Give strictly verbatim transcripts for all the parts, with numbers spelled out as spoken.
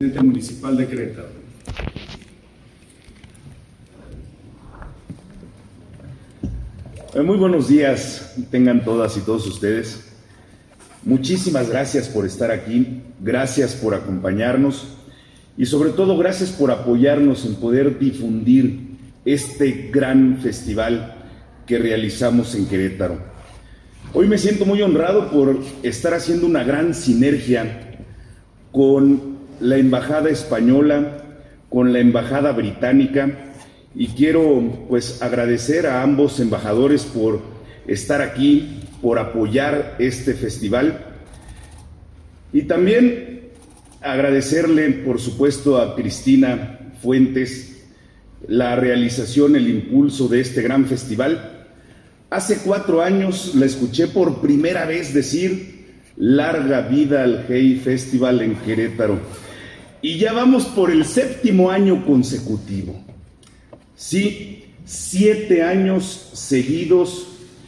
Municipal de Querétaro. Muy buenos días, tengan todas y todos ustedes. Muchísimas gracias por estar aquí, gracias por acompañarnos y sobre todo gracias por apoyarnos en poder difundir este gran festival que realizamos en Querétaro. Hoy me siento muy honrado por estar haciendo una gran sinergia con la Embajada Española, con la Embajada Británica, y quiero pues agradecer a ambos embajadores por estar aquí, por apoyar este festival, y también agradecerle por supuesto a Cristina Fuentes la realización, el impulso de este gran festival. Hace cuatro años la escuché por primera vez decir larga vida al Hey Festival en Querétaro. Y ya vamos por el séptimo año consecutivo. Sí, siete años seguidos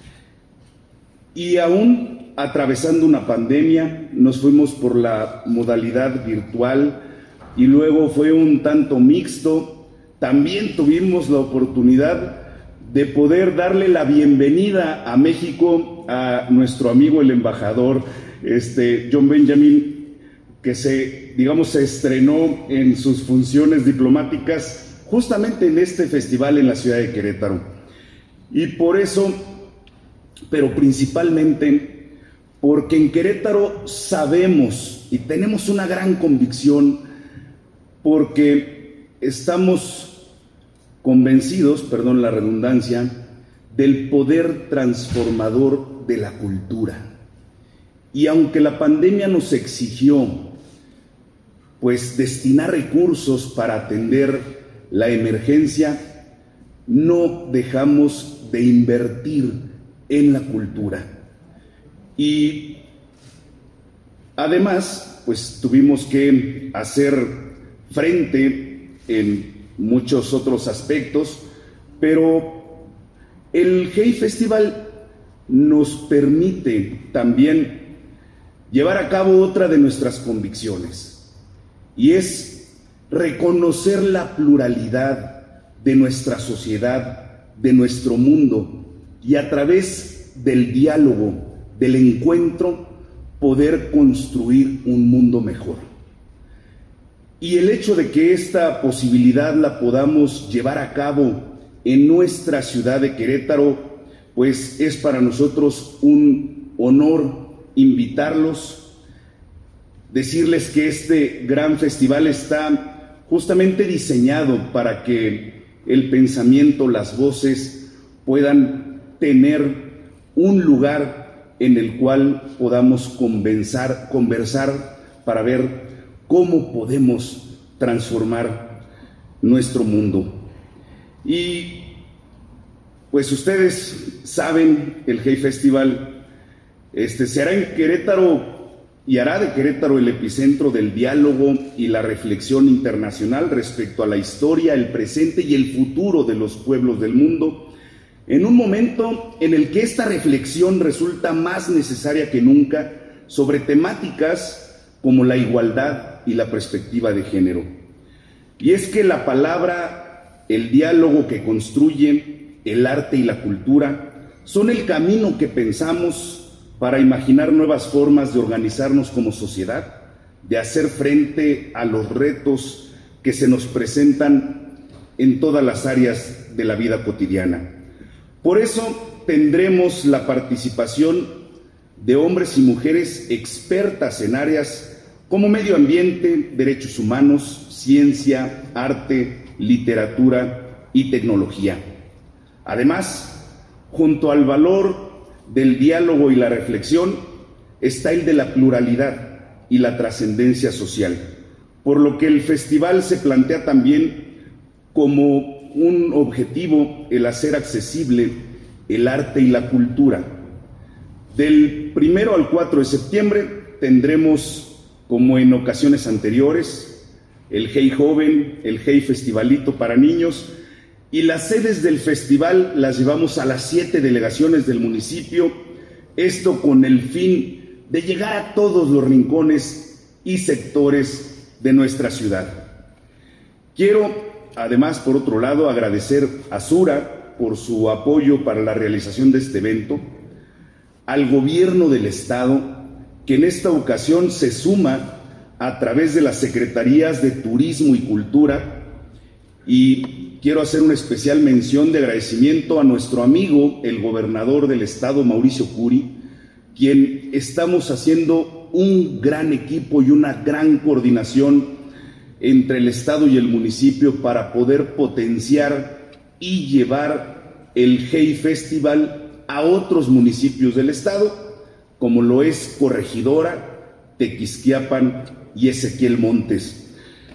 y aún atravesando una pandemia, nos fuimos por la modalidad virtual y luego fue un tanto mixto. También tuvimos la oportunidad de poder darle la bienvenida a México a nuestro amigo el embajador este, John Benjamin, que se, digamos, se estrenó en sus funciones diplomáticas justamente en este festival en la ciudad de Querétaro. Y por eso, pero principalmente, porque en Querétaro sabemos y tenemos una gran convicción, porque estamos convencidos, perdón la redundancia, del poder transformador de la cultura. Y aunque la pandemia nos exigió pues destinar recursos para atender la emergencia, no dejamos de invertir en la cultura. Y además, pues tuvimos que hacer frente en muchos otros aspectos, pero el Hey Festival nos permite también llevar a cabo otra de nuestras convicciones, y es reconocer la pluralidad de nuestra sociedad, de nuestro mundo, y a través del diálogo, del encuentro, poder construir un mundo mejor. Y el hecho de que esta posibilidad la podamos llevar a cabo en nuestra ciudad de Querétaro, pues es para nosotros un honor invitarlos, decirles que este gran festival está justamente diseñado para que el pensamiento, las voces puedan tener un lugar en el cual podamos conversar, conversar para ver cómo podemos transformar nuestro mundo. Y pues ustedes saben, el Hey Festival este, se hará en Querétaro y hará de Querétaro el epicentro del diálogo y la reflexión internacional respecto a la historia, el presente y el futuro de los pueblos del mundo, en un momento en el que esta reflexión resulta más necesaria que nunca sobre temáticas como la igualdad y la perspectiva de género. Y es que la palabra, el diálogo que construye, el arte y la cultura son el camino que pensamos para imaginar nuevas formas de organizarnos como sociedad, de hacer frente a los retos que se nos presentan en todas las áreas de la vida cotidiana. Por eso tendremos la participación de hombres y mujeres expertas en áreas como medio ambiente, derechos humanos, ciencia, arte, literatura y tecnología. Además, junto al valor del diálogo y la reflexión, está el de la pluralidad y la trascendencia social, por lo que el festival se plantea también como un objetivo el hacer accesible el arte y la cultura. Del primero al cuatro de septiembre tendremos, como en ocasiones anteriores, el Hey Joven, el Hey Festivalito para niños, y las sedes del festival las llevamos a las siete delegaciones del municipio, esto con el fin de llegar a todos los rincones y sectores de nuestra ciudad. Quiero, además, por otro lado, agradecer a Sura por su apoyo para la realización de este evento, al gobierno del Estado, que en esta ocasión se suma a través de las Secretarías de Turismo y Cultura, y quiero hacer una especial mención de agradecimiento a nuestro amigo, el gobernador del Estado, Mauricio Curi, quien estamos haciendo un gran equipo y una gran coordinación entre el Estado y el municipio para poder potenciar y llevar el Hey Festival a otros municipios del Estado, como lo es Corregidora, Tequisquiapan y Ezequiel Montes.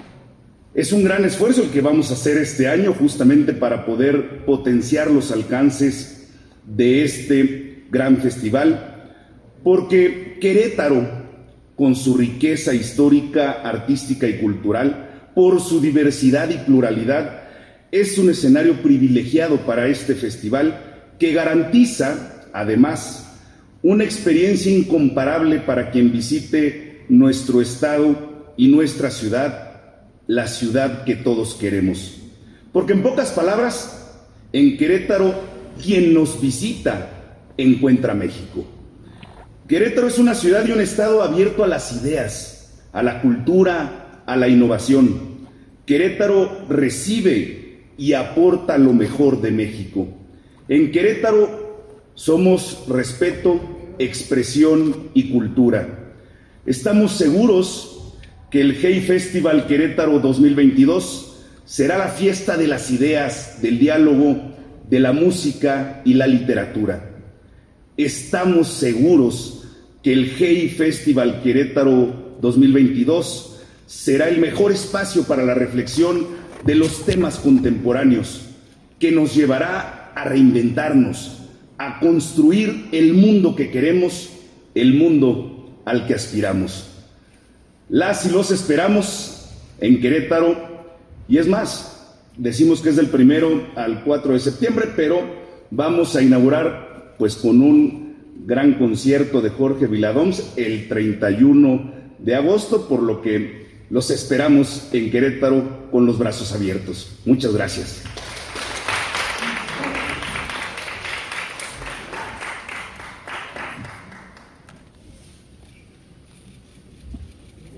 Es un gran esfuerzo el que vamos a hacer este año justamente para poder potenciar los alcances de este gran festival, porque Querétaro, con su riqueza histórica, artística y cultural, por su diversidad y pluralidad, es un escenario privilegiado para este festival que garantiza, además, una experiencia incomparable para quien visite nuestro estado y nuestra ciudad, la ciudad que todos queremos. Porque en pocas palabras, en Querétaro, quien nos visita encuentra México. Querétaro es una ciudad y un estado abierto a las ideas, a la cultura, a la innovación. Querétaro recibe y aporta lo mejor de México. En Querétaro somos respeto, expresión y cultura. Estamos seguros que el Hey Festival Querétaro dos mil veintidós será la fiesta de las ideas, del diálogo, de la música y la literatura. Estamos seguros que el Hey Festival Querétaro dos mil veintidós será el mejor espacio para la reflexión de los temas contemporáneos, que nos llevará a reinventarnos, a construir el mundo que queremos, el mundo al que aspiramos. Las y los esperamos en Querétaro, y es más, decimos que es del primero al cuatro de septiembre, pero vamos a inaugurar pues con un gran concierto de Jorge Viladoms el treinta y uno de agosto, por lo que los esperamos en Querétaro con los brazos abiertos. Muchas gracias.